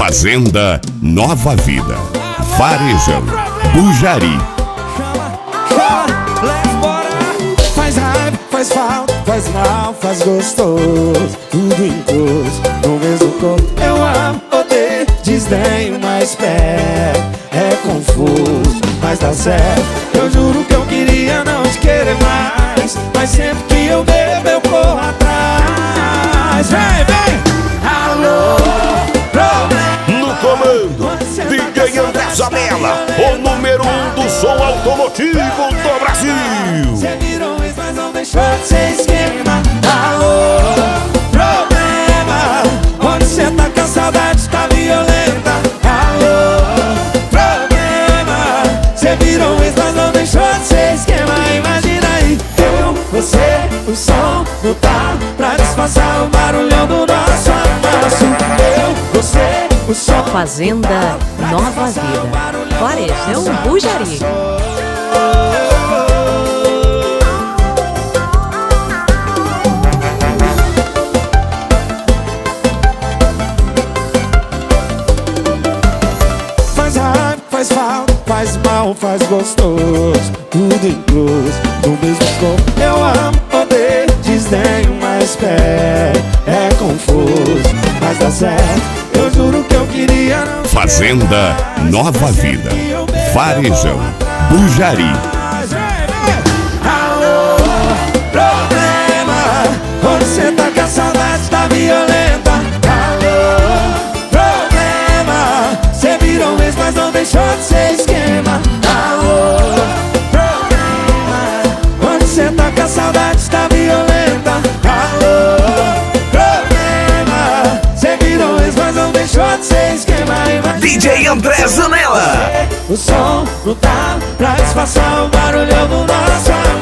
Fazenda Nova Vida, Varejão, Bujari. Faz raiva, faz falta, faz mal, faz gostoso, tudo incluso no mesmo corpo. Eu amo, odeio, desdenho, mas perto. É confuso, mas dá certo. Eu juro que eu queria não te querer mais, mas sempre que eu bebo eu corro atrás. Vem, vem! Alô, problema. No comando, DJ André Zanella, o número 1 do som automotivo do Brasil. Cê virou ex, mas não deixou de ser esquema. Alô, problema. Onde cê tá com a saudade, tá violenta. Alô, problema. Cê virou ex, mas não deixou de ser esquema. Imagina aí, eu, você, o som não tá pra disfarçar o barulhão do nosso amasso. Eu, você, o som. Fazenda Nova Vida, Varejão, Bujari. Faz raiva, faz falta, faz mal, faz gostoso, tudo incluso no mesmo corpo. Eu amo, odeio, desdenho, mas perto. É confuso, mas dá certo. Eu juro que eu queria não te Fazenda querer mais, Nova mas sempre Vida, que eu bebo Varejão, eu corro atrás. Bujari. Alô, problema. Onde cê tá com a saudade, tá violenta. Alô, problema. Cê virou ex, mas não deixou de ser esquema. Alô, problema. Onde cê tá com a saudade, tá violenta. Alô, problema. Cê virou ex, mas não deixou de ser esquema. Imagina DJ André Zanella. o som não tá pra disfarçar o barulhão do nosso amor.